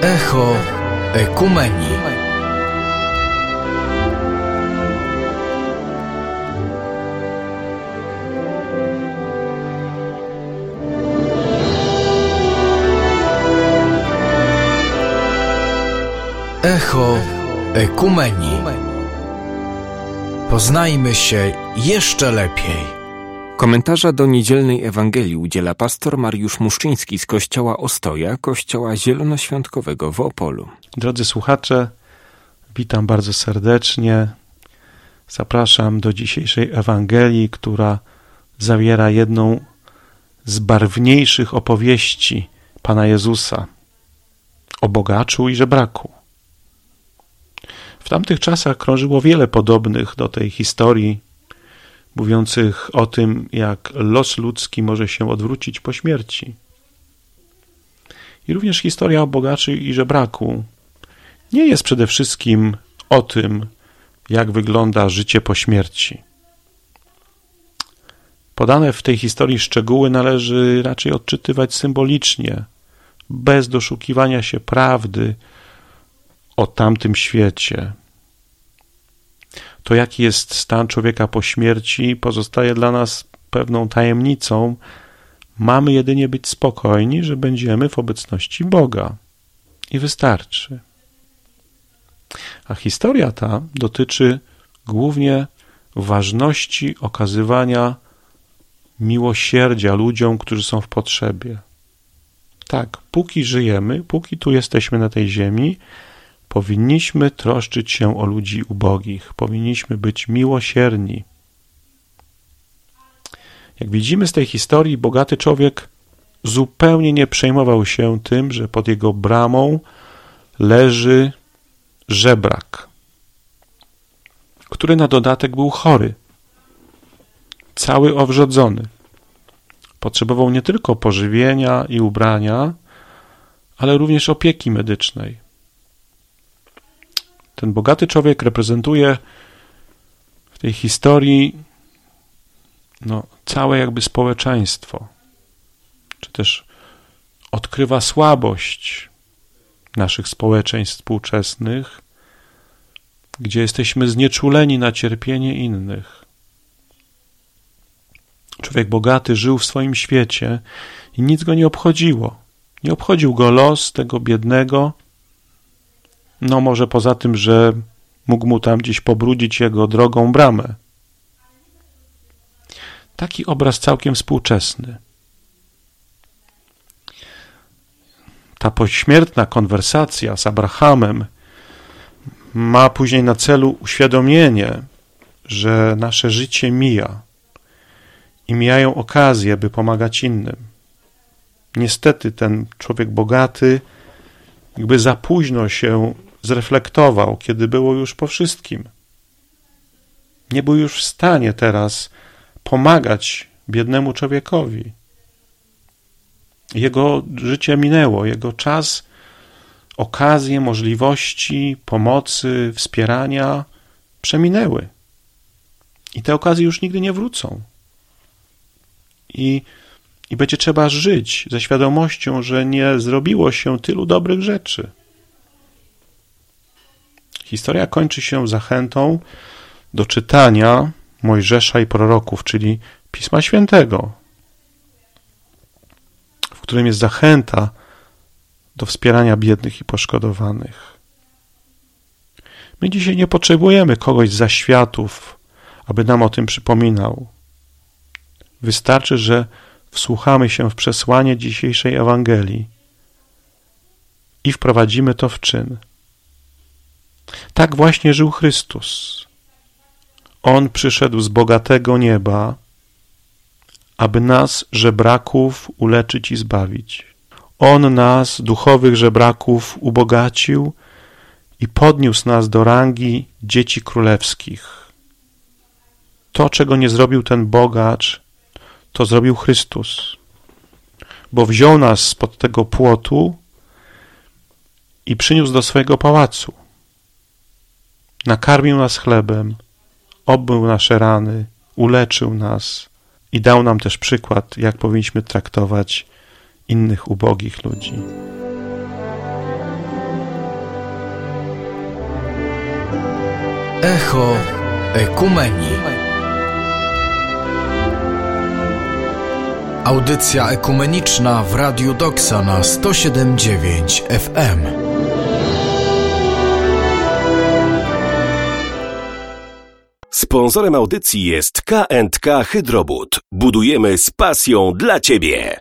Echo Ekumenii. Echo Ekumenii. Poznajmy się jeszcze lepiej. Komentarza do niedzielnej Ewangelii udziela pastor Mariusz Muszczyński z Kościoła Ostoja, Kościoła Zielonoświątkowego w Opolu. Drodzy słuchacze, witam bardzo serdecznie. Zapraszam do dzisiejszej Ewangelii, która zawiera jedną z barwniejszych opowieści Pana Jezusa o bogaczu i żebraku. W tamtych czasach krążyło wiele podobnych do tej historii, mówiących o tym, jak los ludzki może się odwrócić po śmierci. I również historia o bogaczu i żebraku nie jest przede wszystkim o tym, jak wygląda życie po śmierci. Podane w tej historii szczegóły należy raczej odczytywać symbolicznie, bez doszukiwania się prawdy o tamtym świecie. To, jaki jest stan człowieka po śmierci, pozostaje dla nas pewną tajemnicą. Mamy jedynie być spokojni, że będziemy w obecności Boga. I wystarczy. A historia ta dotyczy głównie ważności okazywania miłosierdzia ludziom, którzy są w potrzebie. Tak, póki żyjemy, póki tu jesteśmy na tej ziemi, powinniśmy troszczyć się o ludzi ubogich. Powinniśmy być miłosierni. Jak widzimy z tej historii, bogaty człowiek zupełnie nie przejmował się tym, że pod jego bramą leży żebrak, który na dodatek był chory, cały owrzodzony. Potrzebował nie tylko pożywienia i ubrania, ale również opieki medycznej. Ten bogaty człowiek reprezentuje w tej historii całe jakby społeczeństwo, czy też odkrywa słabość naszych społeczeństw współczesnych, gdzie jesteśmy znieczuleni na cierpienie innych. Człowiek bogaty żył w swoim świecie i nic go nie obchodziło. Nie obchodził go los tego biednego, może poza tym, że mógł mu tam gdzieś pobrudzić jego drogą bramę. Taki obraz całkiem współczesny. Ta pośmiertna konwersacja z Abrahamem ma później na celu uświadomienie, że nasze życie mija i mijają okazje, by pomagać innym. Niestety ten człowiek bogaty jakby za późno się zreflektował, kiedy było już po wszystkim. Nie był już w stanie teraz pomagać biednemu człowiekowi. Jego życie minęło, jego czas, okazje, możliwości pomocy, wspierania przeminęły. I te okazje już nigdy nie wrócą. I będzie trzeba żyć ze świadomością, że nie zrobiło się tylu dobrych rzeczy. Historia kończy się zachętą do czytania Mojżesza i proroków, czyli Pisma Świętego, w którym jest zachęta do wspierania biednych i poszkodowanych. My dzisiaj nie potrzebujemy kogoś z zaświatów, aby nam o tym przypominał. Wystarczy, że wsłuchamy się w przesłanie dzisiejszej Ewangelii i wprowadzimy to w czyn. Tak właśnie żył Chrystus. On przyszedł z bogatego nieba, aby nas, żebraków, uleczyć i zbawić. On nas, duchowych żebraków, ubogacił i podniósł nas do rangi dzieci królewskich. To, czego nie zrobił ten bogacz, to zrobił Chrystus, bo wziął nas spod tego płotu i przyniósł do swojego pałacu. Nakarmił nas chlebem, obmył nasze rany, uleczył nas i dał nam też przykład, jak powinniśmy traktować innych ubogich ludzi. Echo Ekumenii. Audycja ekumeniczna w Radiu Doksa na 107,9 FM. Sponsorem audycji jest K&K Hydrobud. Budujemy z pasją dla Ciebie.